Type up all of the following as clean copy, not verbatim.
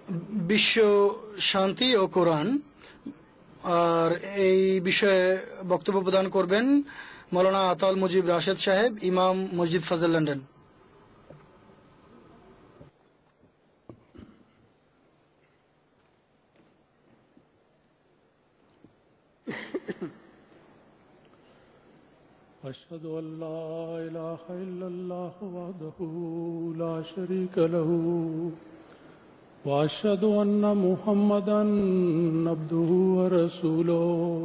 বিশ্ব শান্তি ও কোরআন। আর এই বিষয়ে বক্তব্য প্রদান করবেন মৌলানা আতাল মুজিব রাশেদ সাহেব, ইমাম মসজিদ ফাজল, লন্ডন। أشهد أن لا إله إلا الله وحده لا شريك له وأشهد أن محمدا عبده ورسوله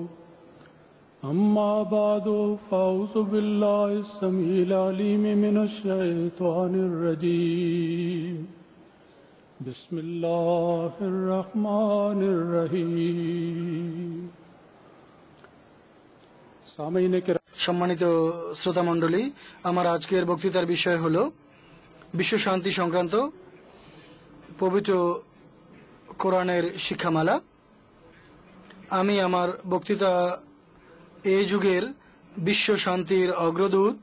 أما بعد فأعوذ بالله السميع العليم من الشيطان الرجيم بسم الله الرحمن الرحيم سامعین کرام সম্মানিত শ্রোতা মণ্ডলী, আমার আজকের বক্তৃতার বিষয় হল বিশ্ব শান্তি সংক্রান্ত পবিত্র কোরআনের শিক্ষামালা। আমি আমার বক্তৃতা এই যুগের বিশ্ব শান্তির অগ্রদূত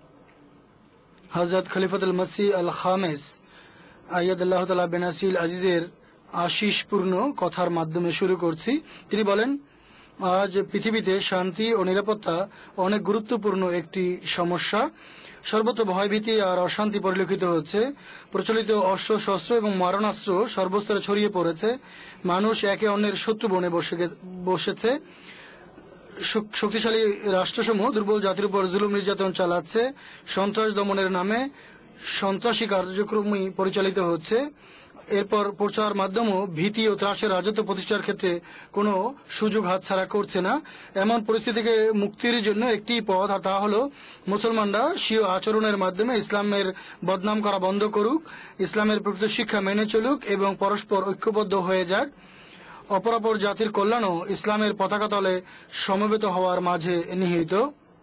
হযরত খলিফাতুল মসিহ আল খামেস আইয়াদুল্লাহ তাআলা বেনাসিল আজিজের আশিসপূর্ণ কথার মাধ্যমে শুরু করছি। তিনি বলেন, আজ পৃথিবীতে শান্তি ও নিরাপত্তা অনেক গুরুত্বপূর্ণ একটি সমস্যা। সর্বত্র ভয়ভীতি আর অশান্তি পরিলক্ষিত হচ্ছে। প্রচলিত অস্ত্র শস্ত্র এবং মারণাস্ত্র সর্বস্তরে ছড়িয়ে পড়েছে। মানুষ একে অন্যের শত্রু বনে বসেছে। শক্তিশালী রাষ্ট্রসমূহ দুর্বল জাতির উপর জুলুম নির্যাতন চালাচ্ছে। সন্ত্রাস দমনের নামে সন্ত্রাসী কার্যক্রমই পরিচালিত হচ্ছে। এরপর প্রচার মাধ্যমও ভীতি ও ত্রাসের রাজত্ব প্রতিষ্ঠার ক্ষেত্রে কোনো সুযোগ হাতছাড়া করছে না। এমন পরিস্থিতি থেকে মুক্তির জন্য একটি পথ, আর তা হল মুসলমানরা স্বীয় আচরণের মাধ্যমে ইসলামের বদনাম করা বন্ধ করুক, ইসলামের প্রকৃত শিক্ষা মেনে চলুক এবং পরস্পর ঐক্যবদ্ধ হয়ে যাক। অপরাপর জাতির কল্যাণও ইসলামের পতাকা তলে সমবেত হওয়ার মাঝে নিহিত,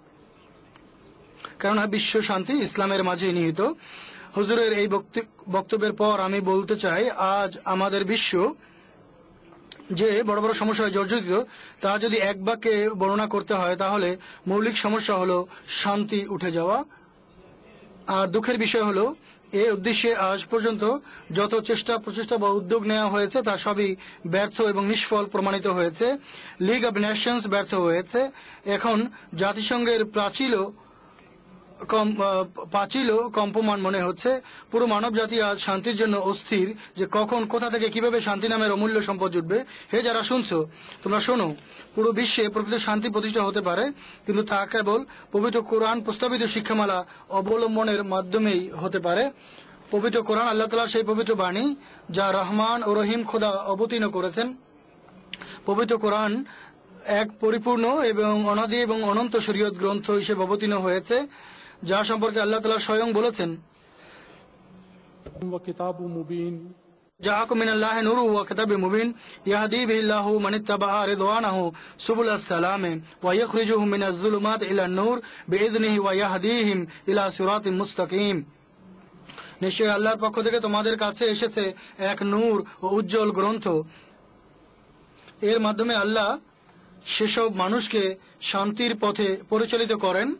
কেননা বিশ্ব শান্তি ইসলামের মাঝে নিহিত। হুজুরের এই বক্তব্যের পর আমি বলতে চাই, আজ আমাদের বিশ্ব যে বড় বড় সমস্যায় জর্জরিত, তা যদি এক বাক্যে বর্ণনা করতে হয় তাহলে মৌলিক সমস্যা হলো শান্তি উঠে যাওয়া। আর দুঃখের বিষয় হলো এই উদ্দেশ্যে আজ পর্যন্ত যত প্রচেষ্টা বা উদ্যোগ নেওয়া হয়েছে তা সবই ব্যর্থ এবং নিষ্ফল প্রমাণিত হয়েছে। লিগ অব নেশনস ব্যর্থ হয়েছে। এখন জাতিসংঘের পাঁচিলও কম্পমান মনে হচ্ছে। পুরো মানব জাতি আজ শান্তির জন্য অস্থির, যে কখন কোথা থেকে কিভাবে শান্তি নামের অমূল্য সম্পদ জুটবে। হে যারা শুনছো, তোমরা শোনো, পুরো বিশ্বে প্রকৃত শান্তি প্রতিষ্ঠা হতে পারে, কিন্তু তা কেবল পবিত্র কোরআন প্রস্তাবিত শিক্ষামালা অবলম্বনের মাধ্যমেই হতে পারে। পবিত্র কোরআন আল্লাহ তাআলার সেই পবিত্র বাণী যা রহমান ও রহিম খোদা অবতীর্ণ করেছেন। পবিত্র কোরআন এক পরিপূর্ণ এবং অনাদি এবং অনন্ত শরীয়ত গ্রন্থ হিসেবে অবতীর্ণ হয়েছে, যা সম্পর্কে আল্লাহ তাআলা স্বয়ং বলেছেন, কিতাবুম মুবিন জাআকুম মিনাল্লাহি নূরুন ওয়া কিতাবুম মুবিন ইয়াহদি বিহিল্লাহু মান ইত্তাবাআ রিদওয়ানাহু সুবুলাস সালাম ওয়া ইখরিজুহুম মিনাজ যুলুমাতি ইলান নূর বিইذনিহি ওয়া ইয়াহদিহিম ইলা সিরাতিম মুস্তাকিম। নিশ্চয়ই আল্লাহর পক্ষ থেকে তোমাদের কাছে এসেছে এক নূর ও উজ্জ্বল গ্রন্থ। এর মাধ্যমে আল্লাহ সেসব মানুষকে শান্তির পথে পরিচালিত করেন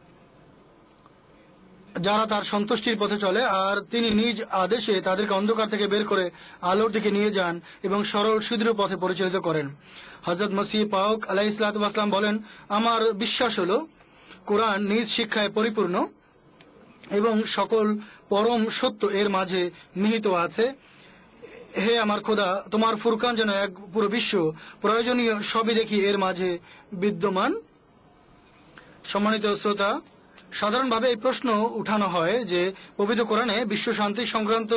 যারা তার সন্তুষ্টির পথে চলে, আর তিনি নিজ আদেশে তাদেরকে অন্ধকার থেকে বের করে আলোর দিকে নিয়ে যান এবং সরল সুদৃঢ় পথে পরিচালিত করেন। হযরত মসিহ পাক আলাইহিস সালাতু ওয়াস সালাম বলেন, আমার বিশ্বাস হলো কোরআন নিজ শিক্ষায় পরিপূর্ণ এবং সকল পরম সত্য এর মাঝে নিহিত আছে। হে আমার খোদা, তোমার ফুরকান যেন এক পুরো বিশ্ব প্রয়োজনীয় সবই দেখি এর মাঝে বিদ্যমান। সম্মানিত শ্রোতা, সাধারণভাবে এই প্রশ্ন উঠানো হয় যে পবিত্র কোরআনে বিশ্ব শান্তি সংক্রান্ত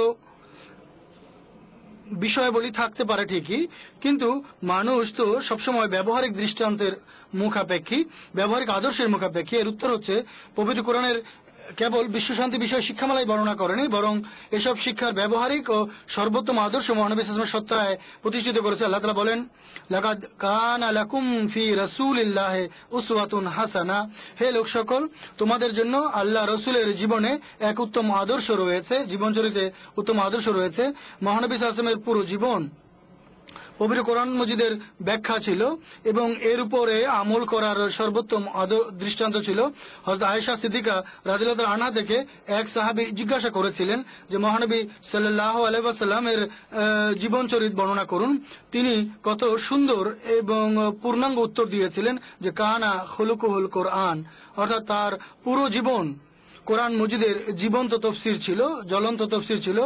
বিষয়াবলী থাকতে পারে ঠিকই, কিন্তু মানুষ তো সবসময় ব্যবহারিক দৃষ্টান্তের মুখাপেক্ষী, ব্যবহারিক আদর্শের মুখাপেক্ষী। এর উত্তর হচ্ছে, পবিত্র কোরআনের কেবল বিশ্বশান্তি বিষয়ে শিক্ষামালাই বর্ণনা করেনি, বরং এসব শিক্ষার ব্যবহারিক ও সর্বোত্তম আদর্শ মহানবী সাল্লাল্লাহু আলাইহি ওয়াসাল্লামের সত্তায় প্রতিষ্ঠিত করেছে। আল্লাহ তাআলা বলেন, লাকাদ কানা লাকুম ফি রাসূলিল্লাহি উসওয়াতুন হাসানা। হে লোক সকল, তোমাদের জন্য আল্লাহ রাসূলের জীবনে এক উত্তম আদর্শ রয়েছে, জীবনচরিতে উত্তম আদর্শ রয়েছে। মহানবী সাল্লাল্লাহু আলাইহি ওয়াসাল্লামের পুরো জীবন পবিত্র কোরআন মজিদের ব্যাখ্যা ছিল এবং এর উপরে আমল করার সর্বোত্তম দৃষ্টান্ত ছিল। হযরত আয়েশা সিদ্দিকা রাদিয়াল্লাহু আনহা থেকে এক সাহাবী জিজ্ঞাসা করেছিলেন যে মহানবী সাল্লাল্লাহু আলাইহি ওয়াসাল্লামের জীবনচরিত বর্ণনা করুন। তিনি কত সুন্দর এবং পূর্ণাঙ্গ উত্তর দিয়েছিলেন যে কানা খুলুকুহুল কোরআন, অর্থাৎ তার পুরো জীবন কোরআন মজিদের জীবন্ত তফসির ছিল, জ্বলন্ত তফসির ছিল।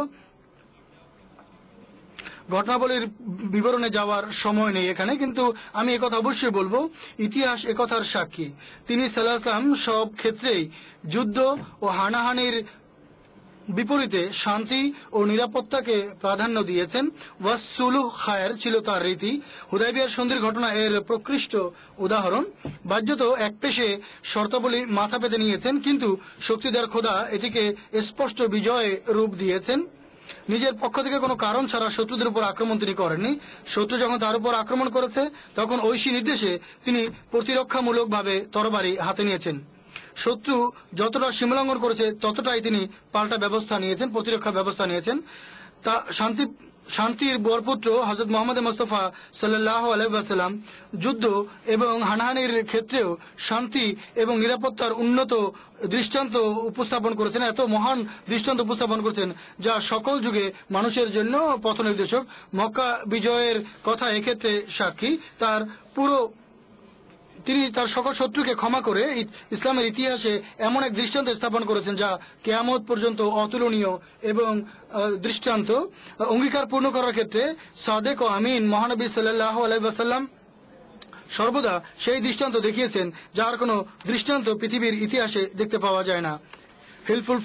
ঘটনাবলীর বিবরণে যাওয়ার সময় নেই এখানে, কিন্তু আমি একথা অবশ্যই বলবো, ইতিহাস একথার সাক্ষী। তিনি সাল্লাল্লাহু আলাইহি ওয়াসাল্লাম সব ক্ষেত্রেই যুদ্ধ ও হানাহানির বিপরীতে শান্তি ও নিরাপত্তাকে প্রাধান্য দিয়েছেন। ওয়াসসুলুহ খায়ের ছিল তার রীতি। হুদায়বিয়ার সন্ধির ঘটনা এর প্রকৃষ্ট উদাহরণ। বাহ্যত এক পেশে শর্তাবলী মাথা পেতে নিয়েছেন, কিন্তু শক্তিধর খোদা এটিকে স্পষ্ট বিজয় রূপ দিয়েছেন। নিজের পক্ষ থেকে কোনো কারণ ছাড়া শত্রুদের উপর আক্রমণ তিনি করেননি। শত্রু যখন তার উপর আক্রমণ করেছে তখন ঐশী নির্দেশে তিনি প্রতিরক্ষামূলকভাবে তরবারি হাতে নিয়েছেন। শত্রু যতটা সীমালঙ্ঘন করেছে ততটাই তিনি পাল্টা ব্যবস্থা নিয়েছেন, প্রতিরক্ষা ব্যবস্থা নিয়েছেন। তা শান্তির বরপুত্র হযরত মুহাম্মদ মুস্তাফা সাল্লাল্লাহু আলাইহি ওয়াসাল্লাম যুদ্ধ এবং হানাহানির ক্ষেত্রেও শান্তি এবং নিরাপত্তার উন্নত দৃষ্টান্ত উপস্থাপন করেছেন, এত মহান দৃষ্টান্ত উপস্থাপন করেছেন যা সকল যুগে মানুষের জন্য পথ নির্দেশক। মক্কা বিজয়ের কথা এক্ষেত্রে সাক্ষী। তিনি তার সকল শত্রুকে ক্ষমা করে ইসলামের ইতিহাসে এমন এক দৃষ্টান্ত স্থাপন করেছেন যা কিয়ামত পর্যন্ত অতুলনীয় এবং দৃষ্টান্ত। অঙ্গীকার পূর্ণ করার ক্ষেত্রে সাদেক ও আমিন মহানবী সাল্লাল্লাহু আলাইহি ওয়াসাল্লাম সর্বদা সেই দৃষ্টান্ত দেখিয়েছেন যার কোনো দৃষ্টান্ত পৃথিবীর ইতিহাসে দেখতে পাওয়া যায় না। হিলফুল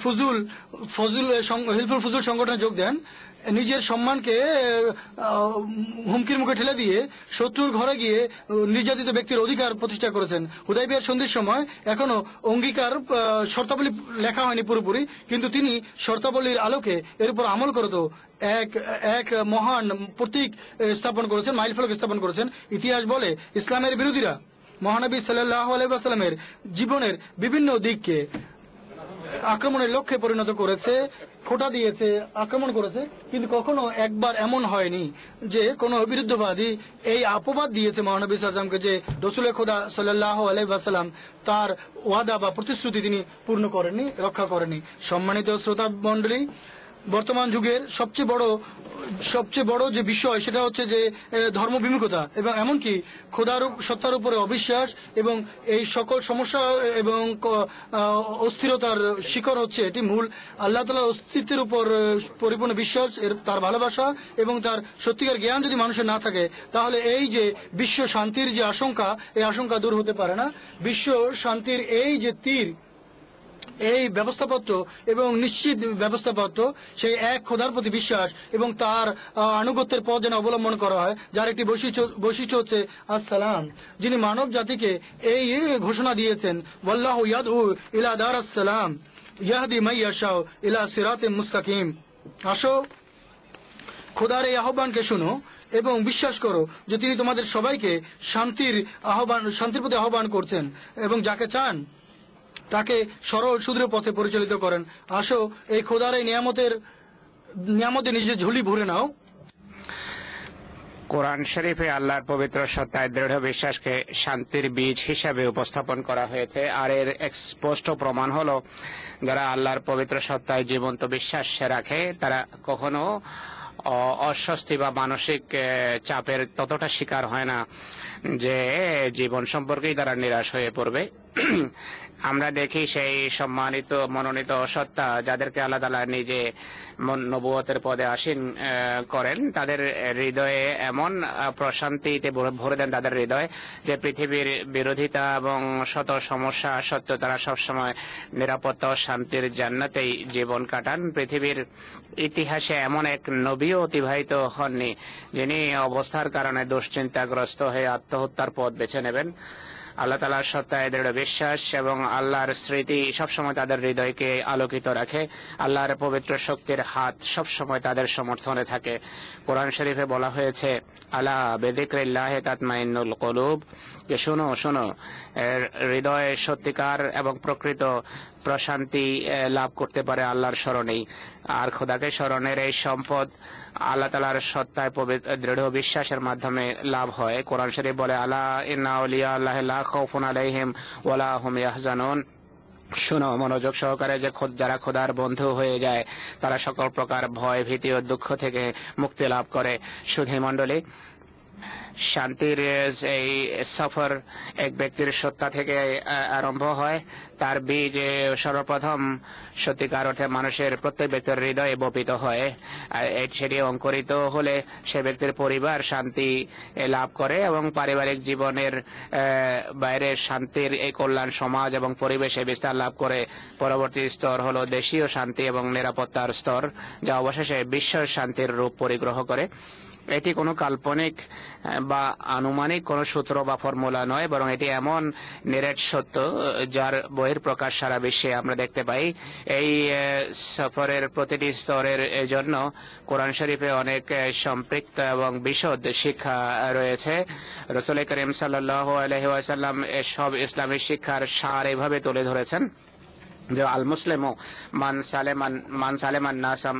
ফুজুল সংগঠনে যোগ দেন, নিজের সম্মানকে হুমকির মুখে ঠেলে দিয়ে শত্রুর ঘরে গিয়ে নির্যাতিত ব্যক্তির অধিকার প্রতিষ্ঠা করেছেন। হুদায়বিয়ার সন্ধির সময় এখনো অঙ্গীকার শর্তাবলী লেখা হয়নি পুরোপুরি, কিন্তু তিনি শর্তাবলীর আলোকে এর উপর আমল করে তো এক মহান প্রতীক স্থাপন করেছেন, মাইলফলক স্থাপন করেছেন। ইতিহাস বলে ইসলামের বিরোধীরা মহানবী সাল্লাল্লাহু আলাইহি ওয়াসাল্লামের জীবনের বিভিন্ন দিককে আক্রমণের লক্ষ্যে পরিণত করেছে, খোঁটা দিয়েছে, আক্রমণ করেছে, কিন্তু কখনো একবার এমন হয়নি যে কোনো বিরুদ্ধবাদী এই অপবাদ দিয়েছে মহানবী সাল্লাল্লাহু আলাইহি ওয়াসাল্লামকে যে রাসূলে খোদা সাল্লাল্লাহু আলাইহি ওয়াসাল্লাম তার ওয়াদা বা প্রতিশ্রুতি তিনি পূর্ণ করেননি, রক্ষা করেননি। সম্মানিত শ্রোতা মণ্ডলী, বর্তমান যুগের সবচেয়ে বড় যে বিষয় সেটা হচ্ছে যে ধর্ম বিমুখতা এবং এমনকি খোদার সত্তার উপরে অবিশ্বাস, এবং এই সকল সমস্যা এবং অস্থিরতার শিকড় হচ্ছে এটি মূল আল্লাহ তাআলার অস্তিত্বের উপর পরিপূর্ণ বিশ্বাস, তার ভালোবাসা এবং তার সত্যিকার জ্ঞান যদি মানুষের না থাকে তাহলে এই যে বিশ্ব শান্তির যে আশঙ্কা, এই আশঙ্কা দূর হতে পারে না। বিশ্ব শান্তির এই যে তীর, এই ব্যবস্থাপত্র এবং নিশ্চিত ব্যবস্থাপত্র সেই এক খোদার প্রতি বিশ্বাস এবং তার আনুগত্যের পথ যেন অবলম্বন করা হয়, যার একটি বৈশিষ্ট্য হচ্ছে আসসালাম, যিনি মানব জাতিকে এই ঘোষণা দিয়েছেন, ওয়াল্লাহু ইয়াদউ ইলা দারাস সালাম ইয়াহদি মান ইয়াশাউ ইলা সিরাতিম মুস্তাকিম। আসো খোদার এই আহ্বানকে শুনো এবং বিশ্বাস করো যে তিনি তোমাদের সবাইকে শান্তির প্রতি আহ্বান করছেন এবং যাকে চান তাকে সরল সুদৃঢ় পথে পরিচালিত করেন। আসো এই খোদার এই নিয়ামতে নিজের ঝুলি ভরে নাও। কোরআন শরীফে আল্লাহর পবিত্র সত্তায় দৃঢ় বিশ্বাসকে শান্তির বীজ হিসাবে উপস্থাপন করা হয়েছে, আর এর এক স্পষ্ট প্রমাণ হলো যারা আল্লাহর পবিত্র সত্তায় জীবন্ত বিশ্বাস রাখে তারা কখনো অস্বস্তি বা মানসিক চাপের ততটা শিকার হয় না যে জীবন সম্পর্কেই তারা নিরাশ হয়ে পড়বে। আমরা দেখি সেই সম্মানিত মনোনীত সত্তা যাদেরকে আল্লাহ তাআলা নিজে নবুয়তের পদে আসীন করেন, তাদের হৃদয়ে এমন প্রশান্তিতে ভরে দেন তাদের হৃদয় যে পৃথিবীর বিরোধিতা এবং শত সমস্যা সত্ত্বেও তারা সবসময় নিরাপত্তা ও শান্তির জান্নাতেই জীবন কাটান। পৃথিবীর ইতিহাসে এমন এক নবীও অতিবাহিত হননি যিনি অবস্থার কারণে দুশ্চিন্তাগ্রস্ত হয়ে আত্মহত্যার পথ বেছে নেবেন। আল্লাহ তাআলার সত্তায় দৃঢ় বিশ্বাস এবং আল্লাহর স্মৃতি সবসময় তাদের হৃদয়কে আলোকিত রাখে। আল্লাহর পবিত্র শক্তির হাত সবসময় তাদের সমর্থনে থাকে। কোরআন শরীফে বলা হয়েছে, আলা বিযিকরিল্লাহি তাতমাইন্নুল কুলুব, যে শোনো হৃদয় সত্যিকার এবং প্রকৃত প্রশান্তি লাভ করতে পারে আল্লাহর স্মরণেই। আর খোদাকে স্মরণের এই সম্পদ আল্লাহ তাআলার সত্তায় দৃঢ় বিশ্বাসের মাধ্যমে লাভ হয়। কোরআন শরীফ বলে, আলা ইন্না আউলিয়া আল্লাহি লা খাউফুন আলাইহিম ওয়ালা হুম ইয়াহজানুন। শুনো মনোযোগ সহকারে, যে যারা খোদার বন্ধু হয়ে যায় তারা সকল প্রকার ভয়, ভীতি ও দুঃখ থেকে মুক্তি লাভ করে। সুধী মণ্ডলী, শান্তির এই সফর এক ব্যক্তির সত্তা থেকে আরম্ভ হয়। তার বীজ সর্বপ্রথম সত্যিকার অর্থে মানুষের প্রত্যেক ব্যক্তির হৃদয়ে বপিত হয়। সেটি অঙ্কুরিত হলে সে ব্যক্তির পরিবার শান্তি লাভ করে এবং পারিবারিক জীবনের বাইরে শান্তির এই কল্যাণ সমাজ এবং পরিবেশে বিস্তার লাভ করে। পরবর্তী স্তর হলো দেশীয় শান্তি এবং নিরাপত্তার স্তর, যা অবশেষে বিশ্ব শান্তির রূপ পরিগ্রহ করে। এটি কোনো কাল্পনিক বা আনুমানিক কোনো সূত্র বা ফর্মুলা নয়, বরং এটি এমন নিরেট সত্য যার বহিঃপ্রকাশ সারা বিশ্বে আমরা দেখতে পাই। এই সফরের প্রতিটি স্তরের জন্য কোরআন শরীফে অনেক সম্পৃক্ত এবং বিশদ শিক্ষা রয়েছে। রাসূল করিম সাল্লাল্লাহু আলাইহি ওয়াসাল্লাম সব ইসলামী শিক্ষার সার এভাবে তুলে ধরেছেন যে আল মুসলিমু মান সালেমান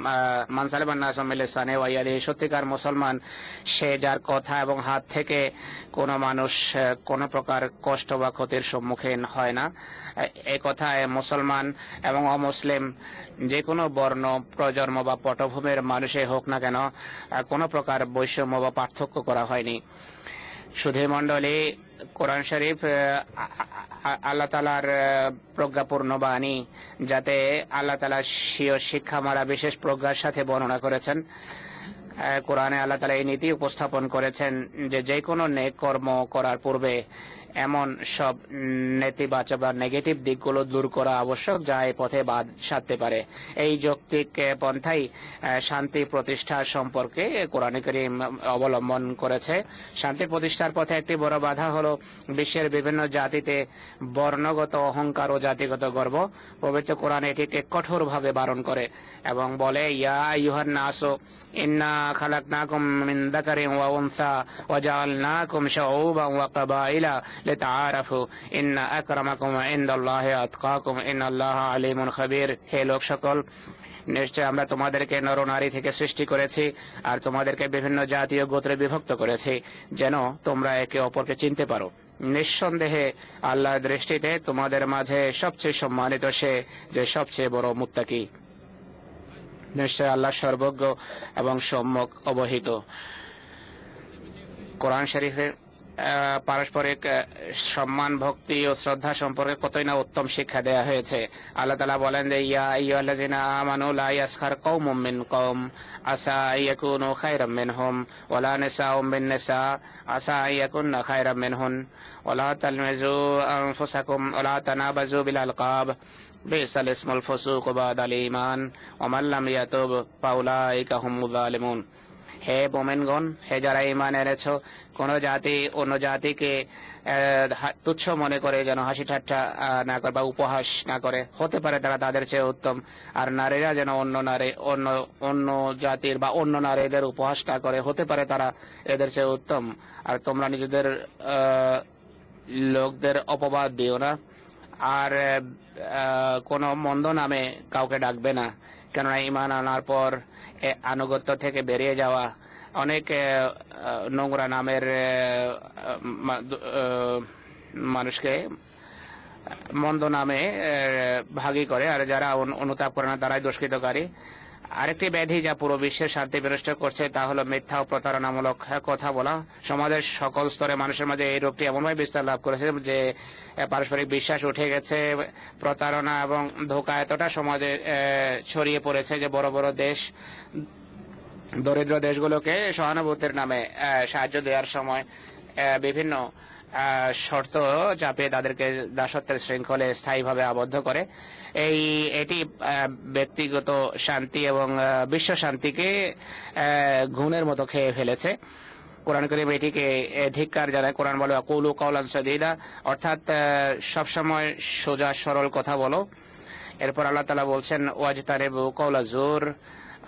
নাস মিন লিসানি ওয়া ইয়াদিহি। সত্যিকার মুসলমান সে যার কথা এবং হাত থেকে কোনো মানুষ কোনো প্রকার কষ্ট বা ক্ষতির সম্মুখীন হয় না। এই কথায় মুসলমান এবং অমুসলিম যে কোনো বর্ণ, প্রজন্ম বা পটভূমির মানুষে হোক না কেন কোনো প্রকার বৈষম্য বা পার্থক্য করা হয়নি। সুধী মণ্ডলী, কোরআন শরীফ আল্লাহ তাআলার প্রজ্ঞাপূর্ণ বাণী, যাতে আল্লাহ তাআলা স্বীয় শিক্ষামালা বিশেষ প্রজ্ঞার সাথে বর্ণনা করেছেন। কোরআনে আল্লাহ তাআলা এই নীতি উপস্থাপন করেছেন যে কোনো নেক কর্ম করার পূর্বে এমন সব নেতিবাচক বা নেগেটিভ দিকগুলো দূর করা আবশ্যক যা এই পথে বাধা সাধতে পারে। এই যৌক্তিক পন্থাই শান্তি প্রতিষ্ঠার সম্পর্কে কোরআন কারীম অবলম্বন করেছে। শান্তি প্রতিষ্ঠার পথে একটি বড় বাধা হলো বিশ্বের বিভিন্ন জাতিতে বর্ণগত অহংকার ও জাতিগত গর্ব। পবিত্র কোরআন এটিকে কঠোরভাবে বারণ করে এবং বলে, ইয়া আইয়ুহান নাসু ইন্না খালাকনাকুম মিন যাকারিন ওয়া উনসা ওয়া জাআলনাকুম শুউবান ওয়া কাবাইলা লিতাআরাফু ইন্না আকরামাকুম ইনদাল্লাহি আতকাকুম ইন্নাল্লাহা আলিমুন খাবীর। হে লোক সকল, নিশ্চয় আমরা তোমাদেরকে নরনারী থেকে সৃষ্টি করেছি আর তোমাদেরকে বিভিন্ন জাতীয় গোত্রে বিভক্ত করেছি যেন তোমরা একে অপরকে চিনতে পারো। নিঃসন্দেহে আল্লাহর দৃষ্টিতে তোমাদের মাঝে সবচেয়ে সম্মানিত সে যে সবচেয়ে বড় মুত্তাকি। নিশ্চয় আল্লাহ সর্বজ্ঞ এবং সম্যক অবহিত। কোরআন শরীফে পারস্পরিক সম্মান, ভক্তি ও শ্রদ্ধা সম্পর্কে কতই না উত্তম শিক্ষা দেয়া হয়েছে। আল্লাহ তাআলা বলেন যে, ইয়া আইয়ুহাল্লাযিনা আমানু লা ইয়াসখার কওমুম মিন কওম আসা আইয়াকুনু খায়রাম মিনহুম ওয়ালা নিসাউম মিন নিসা আসা আইয়াকুননা খায়রাম মিনহুন ওয়ালা তালমিজু আনফুসাকুম ওয়ালা তানাবাজু বিল আলকাব বিসাল ইসমুল ফুসুক বাদাল ঈমান ওয়া মান লাম ইয়াতুব ফাউলাইকা হুমুয যালিমুন। হে মুমিনগণ, হে যারা ঈমান এনেছো, কোন জাতি অন্য জাতিকে তুচ্ছ মনে করে যেন হাসি ঠাট্টা না করে বা উপহাস না করে। হতে পারে তারা তাদের চেয়ে উত্তম। আর নারীরা যেন অন্য জাতির বা অন্য নারীদের উপহাস না করে। হতে পারে তারা এদের চেয়ে উত্তম। আর তোমরা নিজেদের লোকদের অপবাদ দিও না, আর কোন মন্দ নামে কাউকে ডাকবে না, কেননা ঈমান আনার পর আনুগত্য থেকে বেরিয়ে যাওয়া অনেক নোংরা নামের মানুষকে মন্দ নামে ভাগী করে, আর যারা অনুতাপ করে না তারাই দুষ্কৃতকারী। আরেকটি ব্যাধি যা পুরো বিশ্বের শান্তি বিনষ্ট করছে তা হলো মিথ্যা ও প্রতারণামূলক কথা বলা। সমাজের সকল স্তরে মানুষের মাঝে এই রোগটি এমনভাবে বিস্তার লাভ করেছে যে পারস্পরিক বিশ্বাস উঠে গেছে। প্রতারণা এবং ধোঁকা এতটা সমাজে ছড়িয়ে পড়েছে যে বড় বড় দেশ দরিদ্র দেশগুলোকে সহানুভূতির নামে সাহায্য দেওয়ার সময় বিভিন্ন শর্ত চাপিয়ে তাদেরকে দাসত্বের শৃঙ্খলে স্থায়ীভাবে আবদ্ধ করে। এটি ব্যক্তিগত শান্তি এবং বিশ্ব শান্তিকে ঘুণের মতো খেয়ে ফেলেছে। কোরআন কারীম এটিকে ধিক্কার জানায়। কোরআন বলে, আকুলু কাওলান সাদীদা, অর্থাৎ সবসময় সোজা সরল কথা বলো। এরপর আল্লাহ তাআলা বলছেন, ওয়াজতানিবু কাওলা জুর,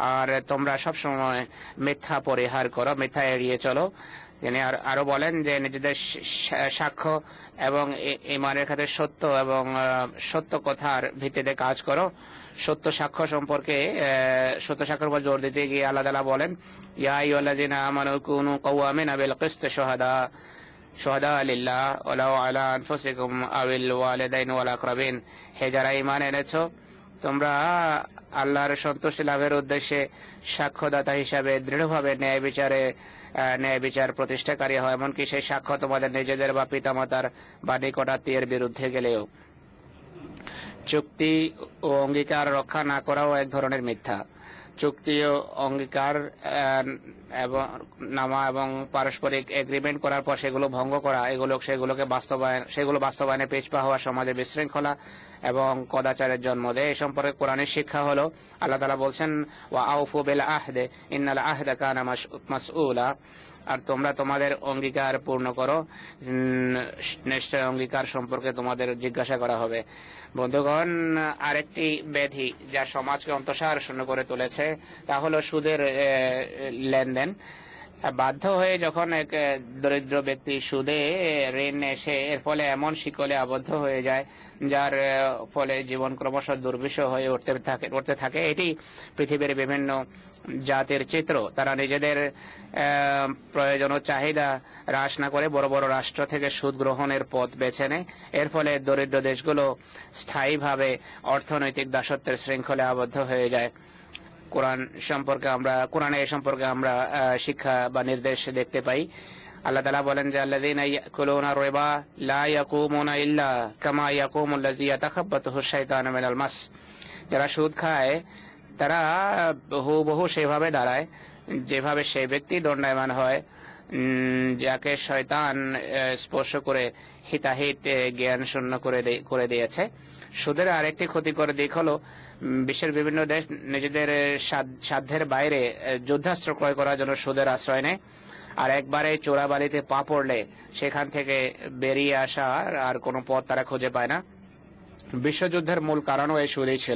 আর তোমরা সবসময় মিথ্যা পরিহার করো, মিথ্যা এড়িয়ে চলো। তিনি আরো বলেন যে নিজেদের সাক্ষ্য এবং ইমানের ক্ষেত্রে সত্য এবং সত্য কথার ভিত্তিতে কাজ করো। সত্য সাক্ষ্য সম্পর্কে সত্য সাক্ষ্যের উপর জোর দিতে গিয়ে আল্লাহ তাআলা বলেন, ইয়া আইয়ুহাল্লাযীনা আমানু কুনু কাওয়ামিনা বিল কিসতি শুহাদা লিল্লাহ ওয়ালাউ আলা আনফুসিকুম আওয়াল ওয়ালিদাইনি ওয়াল আকরাবিন। হে যারা ঈমান এনেছো, তোমরা আল্লাহর সন্তুষ্টি লাভের উদ্দেশ্যে সাক্ষ্যদাতা হিসাবে দৃঢ়ভাবে ন্যায় বিচার প্রতিষ্ঠাকারী হয়, এমনকি সেই সাক্ষ্য তোমাদের নিজেদের বা পিতামাতার বা নিকটাত্মীয়ের বিরুদ্ধে গেলেও। চুক্তি ও অঙ্গীকার রক্ষা না করাও এক ধরনের মিথ্যা। চুক্তি ও অঙ্গীকার এবং নামা এবং পারস্পরিক এগ্রিমেন্ট করার পর সেগুলো ভঙ্গ করা, সেগুলো বাস্তবায়নে পিছপা হওয়া সমাজে বিশৃঙ্খলা এবং কদাচারের জন্ম দেয়। এই সম্পর্কে কোরআনের শিক্ষা হলো, আল্লাহ তাআলা বলছেন, ওয়া আউফু বিল আহদে ইন্নাল আহদা কানা মাসউলা। আর তোমরা তোমাদের অঙ্গীকার পূর্ণ করো, নিশ্চয় অঙ্গীকার সম্পর্কে তোমাদের জিজ্ঞাসা করা হবে। বন্ধুগণ, আরেকটি ব্যাধি যা সমাজকে অন্তঃসার শূন্য করে তুলেছে তা হলো সুদের লেনদেন। বাধ্য হয়ে যখন এক দরিদ্র ব্যক্তি সুদে ঋণ এসে এর ফলে এমন শিকলে আবদ্ধ হয়ে যায় যার ফলে জীবন ক্রমশ দুর্বিষহ হয়ে উঠতে থাকে। এটি পৃথিবীর বিভিন্ন জাতির চিত্র। তারা নিজেদের প্রয়োজন ও চাহিদা হ্রাস না করে বড় বড় রাষ্ট্র থেকে সুদ গ্রহণের পথ বেছে নেয়। এর ফলে দরিদ্র দেশগুলো স্থায়ীভাবে অর্থনৈতিক দাসত্বের শৃঙ্খলে আবদ্ধ হয়ে যায়। কোরআনে এ সম্পর্কে আমরা শিক্ষা বা নির্দেশ দেখতে পাই। আল্লাহ তাআলা বলেন যে আল্লাযীনা ইয়াকুলুনা রিবা লা ইয়াকুমুনা ইল্লা কামা ইয়াকুমুল্লাযী ইয়াতাখাব্বাতুহু শাইতানু মিনাল মাস। যারা সুদ খায় তারা বহু সেভাবে দাঁড়ায় যেভাবে সেই ব্যক্তি দণ্ডায়মান হয় যাকে শয়তান স্পর্শ করে হিতাহিত জ্ঞান শূন্য করে দিয়েছে। সুদের আরেকটি ক্ষতিকর দিক হলো বিশ্বের বিভিন্ন দেশ নিজেদের সাধ্যের বাইরে যুদ্ধাস্ত্র ক্রয় করার জন্য সুদের আশ্রয় নেয়, আর একবারে চোরাবালিতে পা পড়লে সেখান থেকে বেরিয়ে আসার আর কোনো পথ তারা খুঁজে পায় না। বিশ্বযুদ্ধের মূল কারণও এই সুদই ছিল।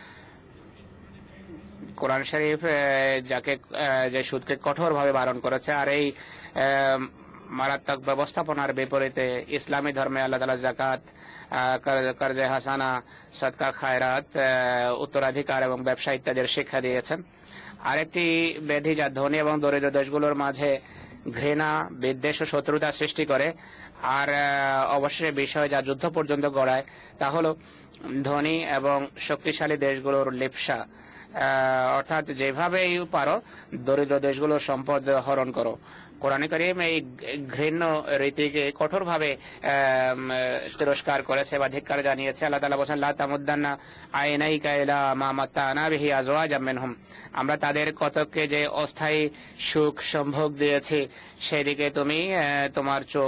কোরআন শরীফ যে সুদকে কঠোরভাবে বারণ করেছে, আর এই মারাত্মক ব্যবস্থাপনার বিপরীতে ইসলামী ধর্মে আল্লাহ তাআলা যাকাত, কর্জে হাসানা, সদকা খায়রাত, উত্তরাধিকার এবং ব্যবসা ইত্যাদির শিক্ষা দিয়েছেন। আরেকটি ব্যাধি যা ধনী এবং দরিদ্র দেশগুলোর মাঝে ঘৃণা, বিদ্বেষ ও শত্রুতা সৃষ্টি করে আর অবশেষে বিষয় যা যুদ্ধ পর্যন্ত গড়ায় তা হলো ধনী এবং শক্তিশালী দেশগুলোর লিপ্সা। অর্থাৎ যেভাবেই পারো দরিদ্র দেশগুলোর সম্পদ হরণ করো। কোরআনে কারীম এই ঘৃণ্য রীতিকে কঠোরভাবে তিরস্কার করেছে বা ধিক্কার জানিয়েছে। আল্লাহ তাআলা বলেন, লা তামুদ্দান্না আইনাইকা ইলা মা মাত্তানা বিহি আজওয়াজাম মিনহুম। আমরা তাদের কতককে যে অস্থায়ী সুখ সম্ভোগ দিয়েছি সেদিকে তুমি তোমার চোখ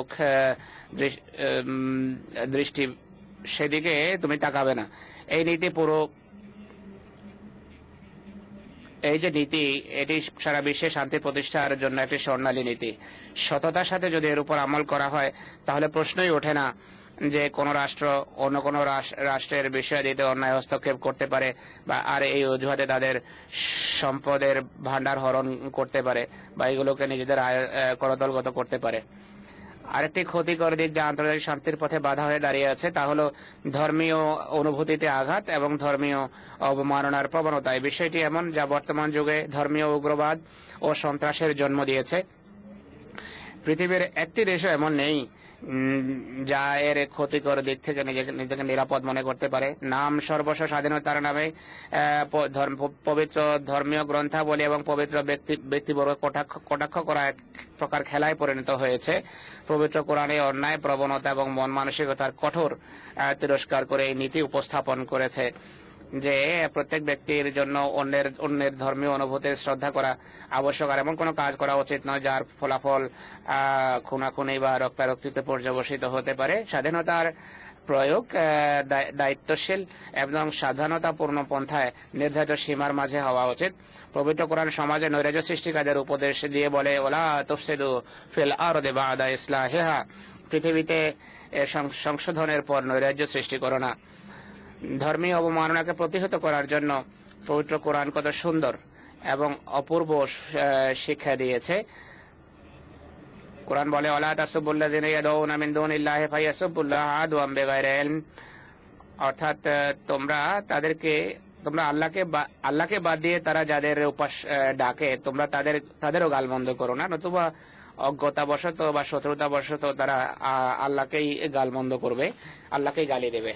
দৃষ্টি সেদিকে তুমি তাকাবে না। এই যে নীতি, এটি সারা বিশ্বে শান্তি প্রতিষ্ঠার জন্য একটি স্বর্ণালী নীতি। সততার সাথে যদি এর উপর আমল করা হয় তাহলে প্রশ্নই ওঠে না যে কোন রাষ্ট্র অন্য কোন রাষ্ট্রের বিষয় দিতে অন্যায় হস্তক্ষেপ করতে পারে বা আর এই অজুহাতে তাদের সম্পদের ভান্ডার হরণ করতে পারে বা এগুলোকে নিজেদের করতলগত করতে পারে। আরেকটি ক্ষতিকর দিক যা আন্তর্জাতিক শান্তির পথে বাধা হয়ে দাঁড়িয়ে আছে তা হলো ধর্মীয় অনুভূতিতে আঘাত এবং ধর্মীয় অবমাননার প্রবণতা। এই বিষয়টি এমন যা বর্তমান যুগে ধর্মীয় উগ্রবাদ ও সন্ত্রাসের জন্ম দিয়েছে। পৃথিবীর একটি দেশও এমন নেই যা এর ক্ষতিকর দিক থেকে নিজেকে নিরাপদ মনে করতে পারে। নাম সর্বস্ব স্বাধীনতার নামে পবিত্র ধর্মীয় গ্রন্থাবলী এবং পবিত্র ব্যক্তিবর্গ কটাক্ষ করা এক প্রকার খেলায় পরিণত হয়েছে। পবিত্র কোরআনে অন্যায় প্রবণতা এবং মন মানসিকতার কঠোর তিরস্কার করে এই নীতি উপস্থাপন করেছে যে প্রত্যেক ব্যক্তির জন্য অন্যের ধর্মীয় অনুভূতির শ্রদ্ধা করা আবশ্যক, আর এমন কোনো কাজ করা উচিত নয় যার ফলাফল খুনাখুনি বা রক্তারক্তিতে পর্যবসিত হতে পারে। স্বাধীনতার প্রয়োগ দায়িত্বশীল এবং সাবধানতাপূর্ণ পন্থায় নির্ধারিত সীমার মাঝে হওয়া উচিত। পবিত্র কোরআন সমাজে নৈরাজ্য সৃষ্টিকারীদের উপদেশ দিয়ে বলে, ওয়ালা তুফসিদু ফিল আরদি বা'দা ইসলাহিহা। পৃথিবীতে সংশোধনের পর নৈরাজ্য সৃষ্টি করো না। ধর্মীয় অবমাননাকে প্রতিহত করার জন্য পবিত্র কোরআন কত সুন্দর এবং অপূর্ব শিক্ষা দিয়েছে। কোরআন বলে ওয়ালা তাসুবুল্লাযিনা ইয়াদউনা মিন দুনিল্লাহি ফায়াসুবুল্লাহ আদওয়াম বিগাইরি ইলম, অর্থাৎ তোমরা আল্লাহকে বাদ দিয়ে তারা যাদের উপাস ডাকে তোমরা তাদেরও গালমন্দ করো না, নতুবা অজ্ঞতাবশত বা শত্রুতাবশত তারা আল্লাহকেই গালমন্দ করবে, আল্লাহকেই গালি দেবে।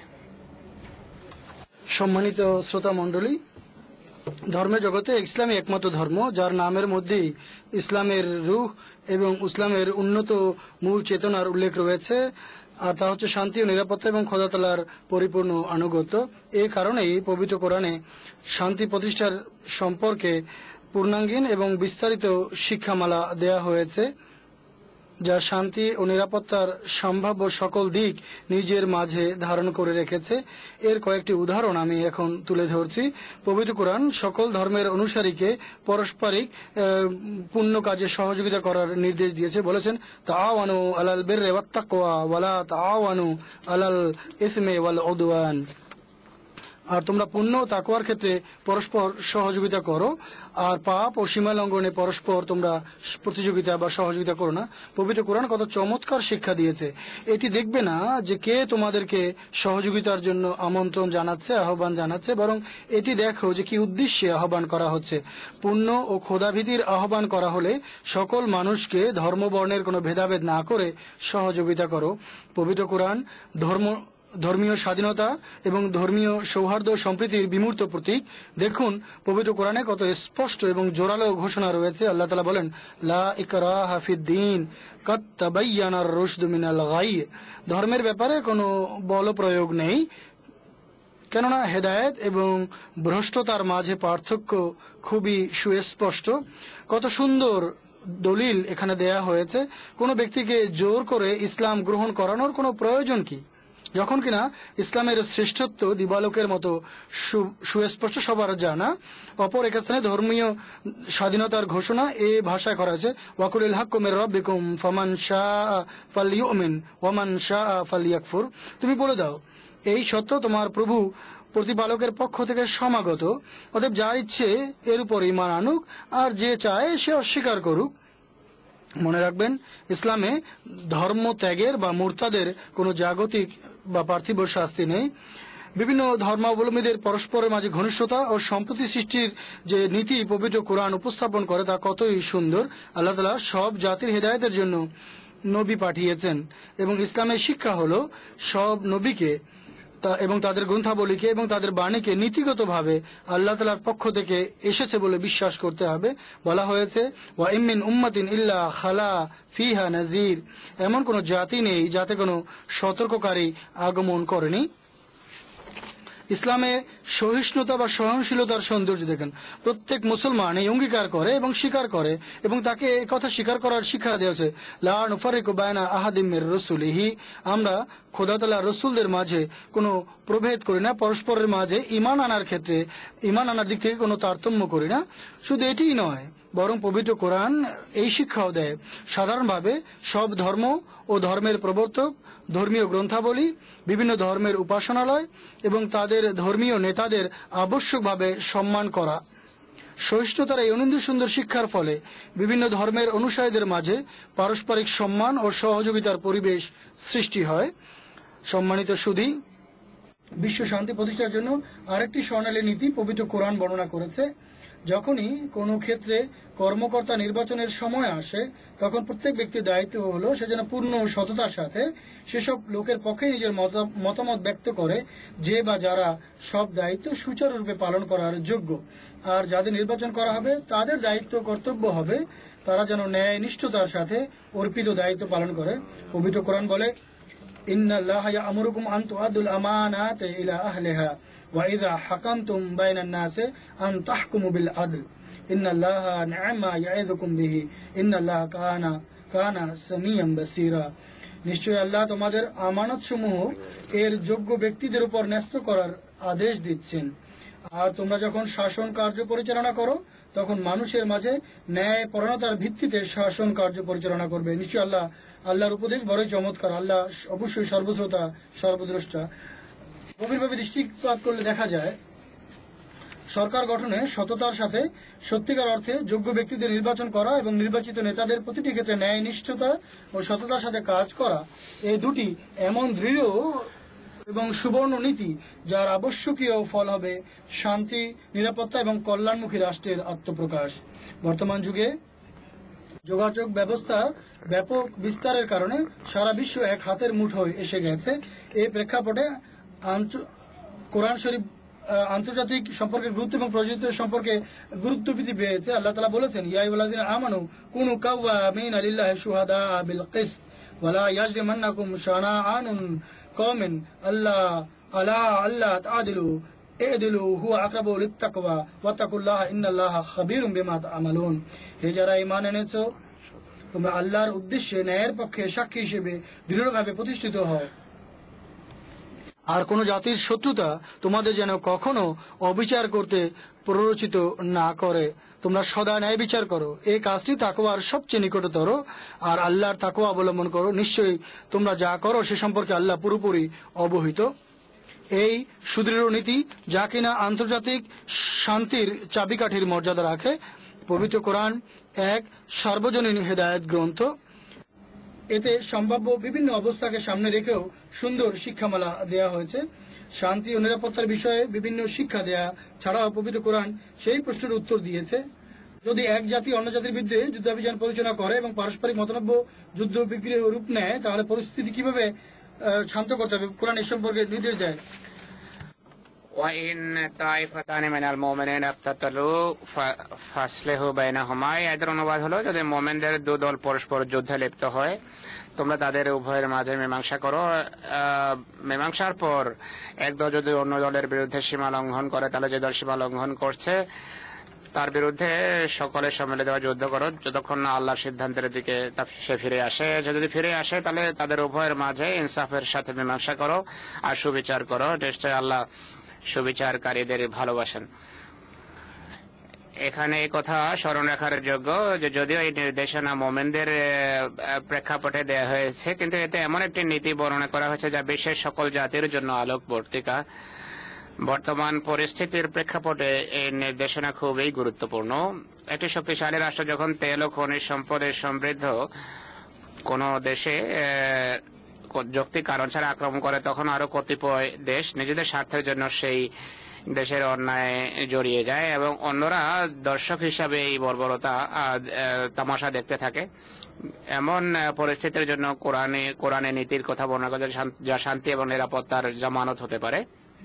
সম্মানিত শ্রোতা মণ্ডলী, ধর্মের জগতে ইসলামই একমাত্র ধর্ম যার নামের মধ্যেই ইসলামের রূহ এবং ইসলামের উন্নত মূল চেতনার উল্লেখ রয়েছে, আর তা হচ্ছে শান্তি ও নিরাপত্তা এবং খোদা তাআলার পরিপূর্ণ আনুগত্য। এই কারণেই পবিত্র কোরআনে শান্তি প্রতিষ্ঠার সম্পর্কে পূর্ণাঙ্গীন এবং বিস্তারিত শিক্ষামালা দেয়া হয়েছে, যা শান্তি ও নিরাপত্তার সম্ভাব্য সকল দিক নিজের মাঝে ধারণ করে রেখেছে। এর কয়েকটি উদাহরণ আমি এখন তুলে ধরছি। পবিত্র কোরআন সকল ধর্মের অনুসারীকে পারস্পরিক পুণ্য কাজে সহযোগিতা করার নির্দেশ দিয়েছে। বলেছেন, তাআওয়ানু আলাল বিররি ওয়াত তাকওয়া ওয়ালা তাআওয়ানু আলাল ইসমি ওয়াল উদওয়ান, আর তোমরা পুণ্য ও তাকওয়ার ক্ষেত্রে পরস্পর সহযোগিতা করো, আর পাপ ও সীমা লঙ্ঘনে পরস্পর তোমরা প্রতিযোগিতা বা সহযোগিতা করো না। পবিত্র কোরআন কত চমৎকার শিক্ষা দিয়েছে। এটি দেখবে না যে কে তোমাদেরকে সহযোগিতার জন্য আমন্ত্রণ জানাচ্ছে, আহ্বান জানাচ্ছে, বরং এটি দেখো যে কি উদ্দেশ্যে আহ্বান করা হচ্ছে। পুণ্য ও খোদাভীতির আহ্বান করা হলে সকল মানুষকে ধর্মবর্ণের কোনো ভেদাভেদ না করে সহযোগিতা করো। পবিত্র কোরআন ধর্মীয় স্বাধীনতা এবং ধর্মীয় সৌহার্দ্য সম্প্রীতির বিমূর্ত প্রতীক। দেখুন পবিত্র কোরআনে কত স্পষ্ট এবং জোরালো ঘোষণা রয়েছে। আল্লাহ তাআলা বলেন, লা ইকরাহা ফিদ্দীন কাদ তাবায়্যানার রুশদু মিনাল গাই, ধর্মের ব্যাপারে কোনো বল প্রয়োগ নেই, কেননা হেদায়েত এবং ভ্রষ্টতার মাঝে পার্থক্য খুবই সুস্পষ্ট। কত সুন্দর দলিল এখানে দেয়া হয়েছে। কোনো ব্যক্তিকে জোর করে ইসলাম গ্রহণ করানোর কোনো প্রয়োজন কি, যখন কিনা ইসলামের শ্রেষ্ঠত্ব দিবালোকের মতো সুস্পষ্ট সবার জানা। অপর এক স্থানে ধর্মীয় স্বাধীনতার ঘোষণা এ ভাষায় করা হয়েছে, ওয়াকুলিল হাক্কু মির রাব্বিকুম ফামান শাআ ফালইউমিন ওয়ামান শাআ ফালইয়াকফুর, তুমি বলে দাও এই সত্য তোমার প্রভু প্রতিপালকের পক্ষ থেকে সমাগত, অতএব যা ইচ্ছে এর উপর ঈমান আনুক, আর যে চায় সে অস্বীকার করুক। মনে রাখবেন, ইসলামে ধর্ম ত্যাগের বা মুরতাদের কোনো জাগতিক বা পার্থিব শাস্তি নেই। বিভিন্ন ধর্মাবলম্বীদের পরস্পরের মাঝে ঘনিষ্ঠতা ও সম্প্রীতি সৃষ্টির যে নীতি পবিত্র কোরআন উপস্থাপন করে তা কতই সুন্দর। আল্লাহ তাআলা সব জাতির হেদায়েতের জন্য নবী পাঠিয়েছেন, এবং ইসলামের শিক্ষা হলো সব নবীকে এবং তাদের গ্রন্থাবলীকে এবং তাদের বাণীকে নীতিগতভাবে আল্লাহ তাআলার পক্ষ থেকে এসেছে বলে বিশ্বাস করতে হবে। বলা হয়েছে, ওয়া ইমিন উম্মাতিন ইল্লা খালা ফিহা নাজির, এমন কোনো জাতি নেই যাতে কোনো সতর্ককারী আগমন করেনি। ইসলামে সহিষ্ণুতা বা সহনশীলতার সৌন্দর্য দেখেন। প্রত্যেক মুসলমান এই অঙ্গীকার করে এবং স্বীকার করে, এবং তাকে এই কথা স্বীকার করার শিক্ষা দেওয়া লা নুফারিকু বাইনা আহাদিম মির রাসূলিহি, আমরা খোদা তাআলার রাসূলদের মাঝে কোনো প্রভেদ করি না, পরস্পরের মাঝে ঈমান আনার দিক থেকে কোনো তারতম্য করি না। শুধু এটিই নয়, বরং পবিত্র কোরআন এই শিক্ষাও দেয়, সাধারণভাবে সব ধর্ম ও ধর্মের প্রবর্তক, ধর্মীয় গ্রন্থাবলী, বিভিন্ন ধর্মের উপাসনালয় এবং তাদের ধর্মীয় নেতাদের আবশ্যকভাবে সম্মান করা। সহিষ্ণুতার এই অনিন্দ্য সুন্দর শিক্ষার ফলে বিভিন্ন ধর্মের অনুসারীদের মাঝে পারস্পরিক সম্মান ও সহযোগিতার পরিবেশ সৃষ্টি হয়। সম্মানিত সুধী, বিশ্ব শান্তি প্রতিষ্ঠার জন্য আরেকটি স্বর্ণালী নীতি পবিত্র কোরআন বর্ণনা করেছে। যখনই কোনো ক্ষেত্রে কর্মকর্তা নির্বাচনের সময় আসে, তখন প্রত্যেক ব্যক্তির দায়িত্ব হলো সে যেন পূর্ণ সততার সাথে সেসব লোকের পক্ষে নিজের মতামত ব্যক্ত করে যে বা যারা সব দায়িত্ব সুচারুরূপে পালন করার যোগ্য। আর যাদের নির্বাচন করা হবে তাদের দায়িত্ব কর্তব্য হবে তারা যেন ন্যায় নিষ্ঠতার সাথে অর্পিত দায়িত্ব পালন করে। পবিত্র কোরআন বলে, ইন্নাল্লাহা ইয়া'মুরুকুম আন তুআদ্দুল আমানাতি ইলা আহলিহা ওয়া ইযা হাকামতুম বাইনান নাসি আন তাহকুমু বিল আদল ইন্নাল্লাহা নি'মা ইয়া'iযুকুম বিহি ইন্নাল্লাহা কানা সামিয়াম বাসীরা। নিশ্চয়ই আল্লাহ তোমাদের আমানতসমূহ এর যোগ্য ব্যক্তিদের উপর ন্যস্ত করার আদেশ দিচ্ছেন, আর তোমরা যখন শাসন কার্য পরিচালনা করো তখন মানুষের মাঝে ন্যায় পরায়ণতার ভিত্তিতে শাসন কার্য পরিচালনা করবে। নিশ্চয়ই আল্লাহর উপদেশ বড়ই চমৎকার। আল্লাহ অবশ্যই সর্বশ্রোতা, সর্বদ্রষ্টা। গভীরভাবে দৃষ্টিপাত করলে দেখা যায় সরকার গঠনে সততার সাথে সত্যিকার অর্থে যোগ্য ব্যক্তিদের নির্বাচন করা এবং নির্বাচিত নেতাদের প্রতিটি ক্ষেত্রে ন্যায়নিষ্ঠতা ও সততার সাথে কাজ করা, এই দুটি এমন দৃঢ় এবং সুবর্ণ নীতি যার আবশ্যকীয় ফল হবে শান্তি, নিরাপত্তা এবং কল্যাণমুখী রাষ্ট্রের আত্মপ্রকাশ। বর্তমান যুগে যোগাযোগ ব্যবস্থা ব্যাপক বিস্তারের কারণে সারা বিশ্ব এক হাতের মুঠোয় এসে গেছে। এই প্রেক্ষাপটে কোরআন শরীফ আন্তর্জাতিক সম্পর্কের গুরুত্ব এবং প্রযোজ্য সম্পর্কে গুরুত্ব বৃদ্ধি পেয়েছে। আল্লাহ তাআলা বলেছেন, ইয়া আইয়ুহাল্লাযীনা আমানু কুনু কাওয়ামিনা লিল্লাহি শুহাদা বিল কিসত ওয়ালা ইয়াজরিমান্নাকুম শানাআনুন কওমিন আল্লাহ তা'দিলু ই'দিলু হুয়া আকরাবু লিত-তাকওয়া ওয়াত্তাকুল্লাহা ইন্নাল্লাহা খাবীরুম বিমা তা'মালুন। হে যারা ঈমান এনেছো, তোমরা আল্লাহর উদ্দেশ্যে ন্যায়ের পক্ষে সাক্ষী হিসেবে দৃঢ়ভাবে প্রতিষ্ঠিত হও। আর কোন জাতির শত্রুতা তোমাদের যেন কখনো অবিচার করতে প্ররোচিত না করে। তোমরা সদা ন্যায় বিচার করো। এই কাজটি তাকওয়ার সবচেয়ে নিকটতর। আর আল্লাহর তাকওয়া অবলম্বন করো। নিশ্চয়ই তোমরা যা করো সে সম্পর্কে আল্লাহ পুরোপুরি অবহিত। এই সুদৃঢ় নীতি যা কিনা আন্তর্জাতিক শান্তির চাবিকাঠির মর্যাদা রাখে। পবিত্র কোরআন এক সার্বজনীন হেদায়েত গ্রন্থ। এতে সম্ভাব্য বিভিন্ন অবস্থাকে সামনে রেখেও সুন্দর শিক্ষামালা দেয়া হয়েছে। শান্তি ও নিরাপত্তার বিষয়ে বিভিন্ন শিক্ষা দেয়া ছাড়াও পবিত্র কোরআন সেই প্রশ্নের উত্তর দিয়েছে, যদি এক জাতি অন্য জাতির বিরুদ্ধে যুদ্ধাভিযান পরিচালনা করে এবং পারস্পরিক মতনব্য যুদ্ধ বিগ্রহ রূপ নেয়, তাহলে পরিস্থিতি কিভাবে শান্ত করতে হবে, কোরআন এই সম্পর্কে নির্দেশ দেয়। وَإِنْ طَائِفَتَانِ مِنَ الْمُؤْمِنِينَ اقْتَتَلُوا فَأَصْلِحُوا بَيْنَهُمَا। এর অনুবাদ হলো, যদি মুমিনদের দু দল পরস্পর যুদ্ধে লিপ্ত হয়, তোমরা তাদের উভয়ের মাঝে মীমাংসা করো। মীমাংসার পর এক দল যদি অন্য দলের বিরুদ্ধে সীমা লঙ্ঘন করে, তাহলে যে দল সীমা লঙ্ঘন করছে তার বিরুদ্ধে সকলের সম্মিলিত যুদ্ধ করো, যতক্ষণ না আল্লাহর সিদ্ধান্তের দিকে সে ফিরে আসে। যদি ফিরে আসে তাহলে তাদের উভয়ের মাঝে ইনসাফের সাথে মীমাংসা করো আর সুবিচার করো। নিশ্চয় আল্লাহ সুবিচারকারীদের ভালোবাসেন। এখানে এই কথা স্মরণ রাখার যোগ্য যে যদিও এই নির্দেশনা মোমেনদের প্রেক্ষাপটে দেয়া হয়েছে, কিন্তু এতে এমন একটি নীতি বর্ণনা করা হয়েছে যা বিশ্বের সকল জাতির জন্য আলোকবর্তিকা। বর্তমান পরিস্থিতির প্রেক্ষাপটে এই নির্দেশনা খুবই গুরুত্বপূর্ণ। একটি শক্তিশালী রাষ্ট্র যখন তেল ও খনিজ সম্পদে সমৃদ্ধ কোন দেশে যৌক্তিক কারণ ছাড়া আক্রমণ করে, তখন আরো কতিপয় দেশ নিজেদের স্বার্থের জন্য সেই দেশের অন্যায় জড়িয়ে যায় এবং অন্যরা দর্শক হিসাবে এই বর্বরতা তামাশা দেখতে থাকে। এমন পরিস্থিতির জন্য কোরআনে নীতির কথা বর্ণনা করে যা শান্তি এবং নিরাপত্তার জামানত হতে পারে।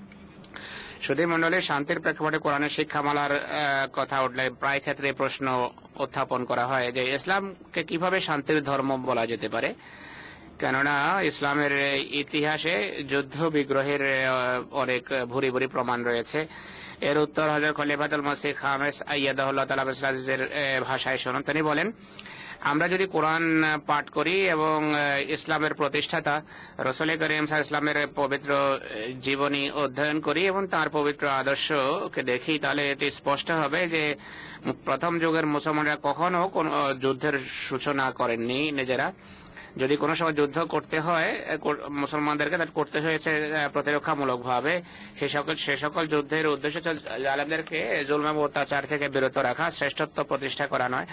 সুধী মণ্ডলী, শান্তির প্রেক্ষাপটে কোরআনের শিক্ষামালার কথা উঠলে প্রায় ক্ষেত্রে প্রশ্ন উত্থাপন করা হয় যে ইসলামকে কিভাবে শান্তির ধর্ম বলা যেতে পারে, কেননা ইসলামের ইতিহাসে যুদ্ধ বিগ্রহের অনেক ভুরি ভুরি প্রমাণ রয়েছে। এর উত্তর হযরত খলিফাতুল মসিহ খামেস আইয়াদাহুল্লাহ তাআলা বিল ভাষায় শুনুন। তিনি বলেন, আমরা যদি কোরআন পাঠ করি এবং ইসলামের প্রতিষ্ঠাতা রাসূল করিম সাল্লাল্লাহু আলাইহি ওয়াসাল্লামের পবিত্র জীবনী অধ্যয়ন করি এবং তার পবিত্র আদর্শকে দেখি, তাহলে এটি স্পষ্ট হবে যে প্রথম যুগের মুসলমানরা কখনো কোন যুদ্ধের সূচনা করেননি নিজেরা। যদি কোনো সময় যুদ্ধ করতে হয় মুসলমানদেরকে, তার করতে হয়েছে প্রতিরক্ষামূলক ভাবে। সে সকল যুদ্ধের উদ্দেশ্য জালেমদেরকে জুলম ও অত্যাচার থেকে বিরত রাখা, শ্রেষ্ঠত্ব প্রতিষ্ঠা করা নয়।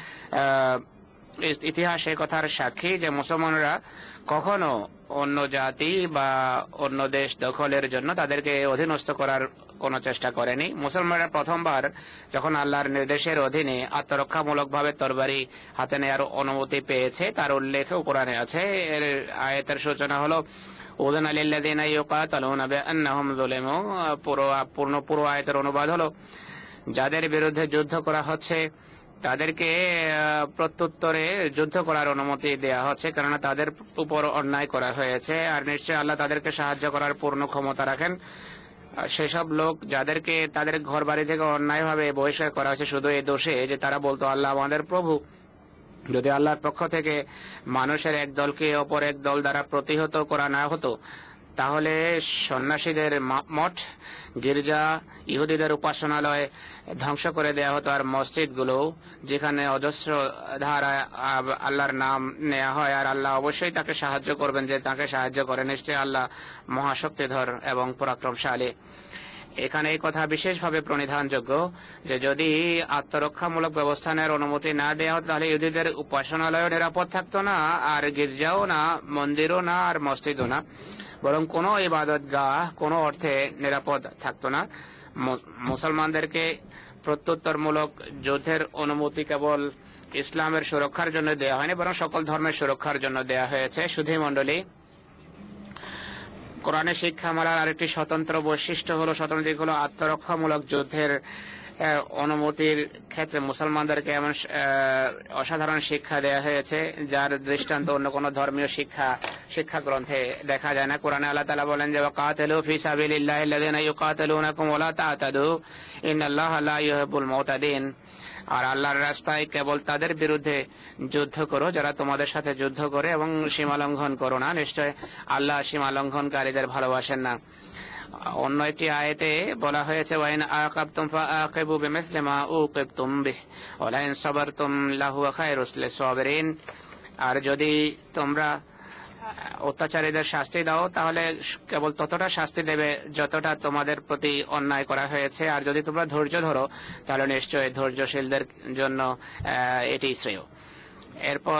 ইতিহাস এই কথার সাক্ষী যে মুসলমানরা কখনো অন্য জাতি বা অন্য দেশ দখলের জন্য তাদেরকে অধীনস্থ করার কোনো চেষ্টা করেনি। মুসলমানরা প্রথমবার যখন আল্লাহর নির্দেশের অধীনে আত্মরক্ষামূলক ভাবে তরবারি হাতে নেওয়ার অনুমতি পেয়েছে, তার উল্লেখও কোরআনে আছে। এর আয়াতের সূচনা হলো উযিনা লিল্লাযিনা ইউকাতালুনা বিআন্নাহুম যুলিমু। পুরো আয়াতের অনুবাদ হলো, যাদের বিরুদ্ধে যুদ্ধ করা হচ্ছে তাদেরকে প্রত্যুত্তরে যুদ্ধ করার অনুমতি দেয়া হচ্ছে, কেননা তাদের উপর অন্যায় করা হয়েছে। আর নিশ্চয় আল্লাহ তাদেরকে সাহায্য করার পূর্ণ ক্ষমতা রাখেন। সেসব লোক যাদেরকে তাদের ঘর বাড়ি থেকে অন্যায়ভাবে বহিষ্কার করা হয়েছে শুধু এই দোষে যে তারা বলতো আল্লাহ আমাদের প্রভু, যদি আল্লাহর পক্ষ থেকে মানুষের এক দলকে অপর এক দল দ্বারা প্রতিহত করা না হতো, তাহলে সন্ন্যাসীদের মঠ, গির্জা, ইহুদিদের উপাসনালয় ধ্বংস করে দেয়া হতো, আর মসজিদগুলো যেখানে অজস্র ধারা আল্লাহর নাম নেওয়া হয়। আর আল্লাহ অবশ্যই তাকে সাহায্য করবেন, যে তাকে সাহায্য করে। নিশ্চয়ই আল্লাহ মহাশক্তিধর এবং পরাক্রমশালী। এখানে এই কথা বিশেষভাবে প্রণিধানযোগ্য যে যদি আত্মরক্ষামূলক ব্যবস্থা নেওয়ার অনুমতি না দেওয়া হতো তাহলে ইহুদিদের উপাসনালয়ও নিরাপদ থাকতো না, আর গির্জাও না, মন্দিরও না, আর মসজিদও না, বরং কোনো ইবাদতগাহ কোনো অর্থে নিরাপদ থাকতো না। মুসলমানদেরকে প্রত্যুত্তরমূলক যুদ্ধের অনুমতি কেবল ইসলামের সুরক্ষার জন্য দেওয়া হয়নি, বরং সকল ধর্মের সুরক্ষার জন্য দেওয়া হয়েছে। সুধী মণ্ডলী, কোরআনের শিক্ষামালার আরেকটি স্বতন্ত্র বৈশিষ্ট্য হলো, স্বতন্ত্র দিক হলো আত্মরক্ষামূলক যুদ্ধের অনুমতির ক্ষেত্রে মুসলমানদেরকে এমন অসাধারণ শিক্ষা দেওয়া হয়েছে যার দৃষ্টান্ত অন্য কোন ধর্মীয় শিক্ষা গ্রন্থে দেখা যায় না। কোরআনে আল্লাহ তাআলা বলেন যে ওয়াকাতিলু ফি সাবিলিল্লাহি আল্লাযিনা ইউকাতিলুনাকুম ওয়া লা তা'তাদু ইন্নাল্লাহা লা ইউহিব্বুল মুতাদিন। আর আল্লাহর রাস্তায় কেবল তাদের বিরুদ্ধে যুদ্ধ করো যারা তোমাদের সাথে যুদ্ধ করে, এবং সীমা লঙ্ঘন করো না, নিশ্চয় আল্লাহ সীমা লঙ্ঘনকারীদের ভালোবাসেন না। অন্য একটি আয়াতে বলা হয়েছে ওয়াইন আকাবতুম ফাআকিবু বিমিসলি মা উকিবতুম বিহি ওয়া লাইন সাবারতুম লাহুয়া খায়রুল লিস-সাবিরিন। আর যদি তোমরা অত্যাচারীদের শাস্তি দাও তাহলে কেবল ততটা শাস্তি দেবে যতটা তোমাদের প্রতি অন্যায় করা হয়েছে, আর যদি তোমরা ধৈর্য ধরো তাহলে নিশ্চয়ই ধৈর্যশীলদের জন্য এটি শ্রেয়। এরপর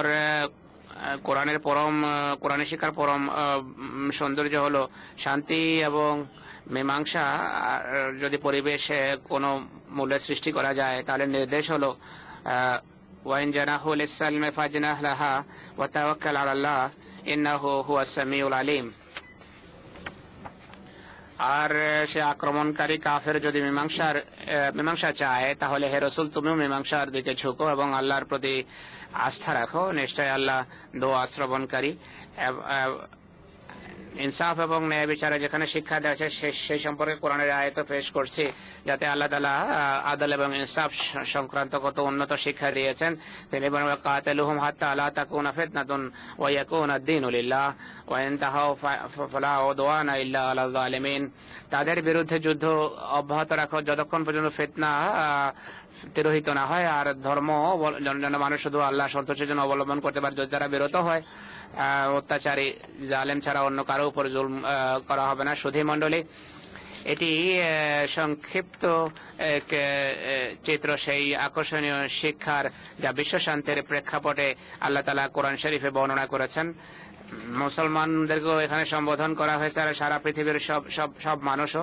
কোরআনের শিক্ষার পরম সৌন্দর্য হলো শান্তি এবং মীমাংসা। যদি পরিবেশে কোনো মূল্যের সৃষ্টি করা যায় তাহলে নির্দেশ হলো ওয়াইন জানাহু লিস-সালমি ফাজনাহ লাহা ওয়া তাওয়াক্কাল আলাল্লাহ ইন্নাহু হুয়াস সামিউল আলিম। আর সে আক্রমণকারী কাফের যদি মীমাংসা চায় তাহলে হে রাসূল তুমিও মীমাংসার দিকে ঝুঁকো এবং আল্লাহর প্রতি আস্থা রাখো, নিশ্চয় আল্লাহ দোয়া শ্রবণকারী। ইনসাফ এবং ন্যায় বিচারে যেখানে শিক্ষা দেওয়া আছে সেই সম্পর্কে কোরআনের আয়াত পেশ করছি, যাতে আল্লাহ তাআলা আদল এবং ইনসাফ সংক্রান্ত কত উন্নত শিক্ষা দিয়েছেন। তিনি বলেন কাতিলুহুম হাত্তা লা তাকুনা ফিতনাতুন ওয়া ইয়াকুনা আদ-দীনু লিল্লাহ ওয়া ইনতাহাউ ফালা উদওয়ানা ইল্লা আলাল যালিমিন। তাদের বিরুদ্ধে যুদ্ধ অব্যাহত রাখো যতক্ষণ পর্যন্ত ফিতনা তিরোহিত না হয়, আর ধর্ম যেন মানুষ শুধু আল্লাহ সন্তুষ্টির জন্য অবলম্বন করতে পারে। যদি তারা বিরত হয়, অত্যাচারী জালেম ছাড়া অন্য কারো উপর জুলম করা হবে না। সুধী মণ্ডলী, এটি সংক্ষিপ্ত এক চিত্র সেই আকর্ষণীয় শিক্ষার যা বিশ্ব শান্তির প্রেক্ষাপটে আল্লাহ তাআলা কোরআন শরীফে বর্ণনা করেছেন। মুসলমানদেরকেও এখানে সম্বোধন করা হয়েছে, আর সারা পৃথিবীর সব মানুষও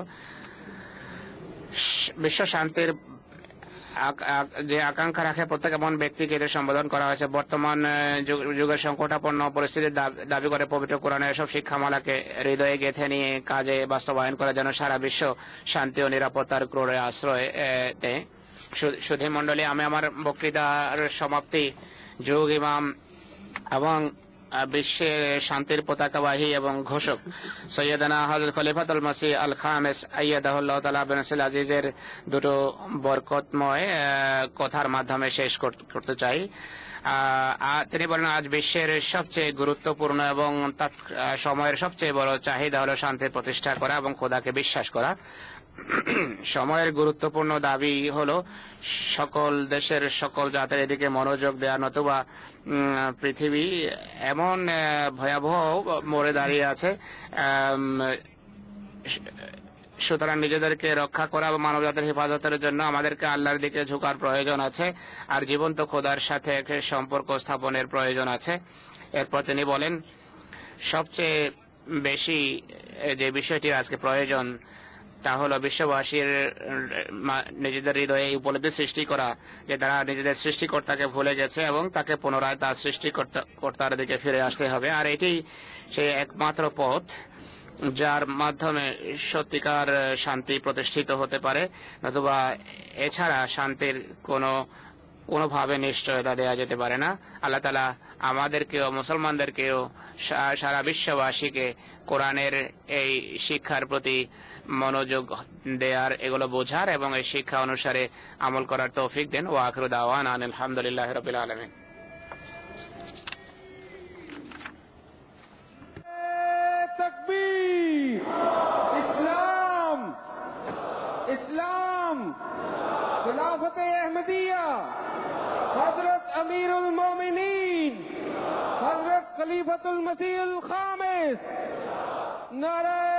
বিশ্ব শান্তির যে আকাঙ্ক্ষা রাখে প্রত্যেক এমন ব্যক্তিকে এদের সম্বোধন করা হয়েছে। বর্তমান যুগের সংকটাপন্ন পরিস্থিতির দাবি করে পবিত্র কোরআনের এসব শিক্ষামালাকে হৃদয়ে গেঁথে নিয়ে কাজে বাস্তবায়ন করা যেন সারা বিশ্ব শান্তি ও নিরাপত্তার ক্রোড়ে আশ্রয় নেয়। সুধী মণ্ডলী, আমি আমার বক্তৃতার সমাপ্তি যুগ ইমাম এবং বিশ্বের শান্তির পতাকাবাহী এবং ঘোষক সৈয়দনা হযরত খলিফাতুল মসিহ আল খামেস আইয়াদাহুল্লাহ তাআলা বিনাসিল আজিজের দুটো বরকতময় কথার মাধ্যমে শেষ করতে চাই। তিনি বলেন, আজ বিশ্বের সবচেয়ে গুরুত্বপূর্ণ এবং সময়ের সবচেয়ে বড় চাহিদা হলো শান্তির প্রতিষ্ঠা করা এবং খোদাকে বিশ্বাস করা। সময়ের গুরুত্বপূর্ণ দাবি হলো সকল দেশের সকল জাতের এদিকে মনোযোগ দেওয়া, নতুবা পৃথিবী এমন ভয়াবহ মোড়ে দাঁড়িয়ে আছে। সুতরাং নিজেদেরকে রক্ষা করা বা মানবজাতির হেফাজতের জন্য আমাদেরকে আল্লাহর দিকে ঝুঁকার প্রয়োজন আছে, আর জীবন্ত খোদার সাথে সম্পর্ক স্থাপনের প্রয়োজন আছে। এরপর তিনি বলেন, সবচেয়ে বেশি যে বিষয়টি আজকে প্রয়োজন তা হলো বিশ্ববাসীর নিজেদের হৃদয়ে এই উপলব্ধি সৃষ্টি করা যে তারা নিজেদের সৃষ্টিকর্তাকে ভুলে গেছে এবং তাকে পুনরায় তার সৃষ্টিকর্তার দিকে ফিরে আসতে হবে। আর এটি সেই একমাত্র পথ যার মাধ্যমে সত্যিকার শান্তি প্রতিষ্ঠিত হতে পারে, নতুবা এছাড়া শান্তির কোনোভাবে নিশ্চয়তা দেওয়া যেতে পারে না। আল্লাহ তাআলা আমাদেরকেও মুসলমানদেরকেও সারা বিশ্ববাসীকে কোরআনের এই শিক্ষার প্রতি মনোযোগ দেয়ার, এগুলো বোঝার এবং এই শিক্ষা অনুসারে আমল করার তৌফিক দেন। ওয়া আখিরু দাওয়ানা আলহামদুলিল্লাহি রাব্বিল আলামিন। তাকবীর! ইসলাম, ইসলাম, খিলাফতে আহমদিয়া, হযরত আমিরুল মুমিনিন হযরত খলিফাতুল মসিহুল খামিস, নারে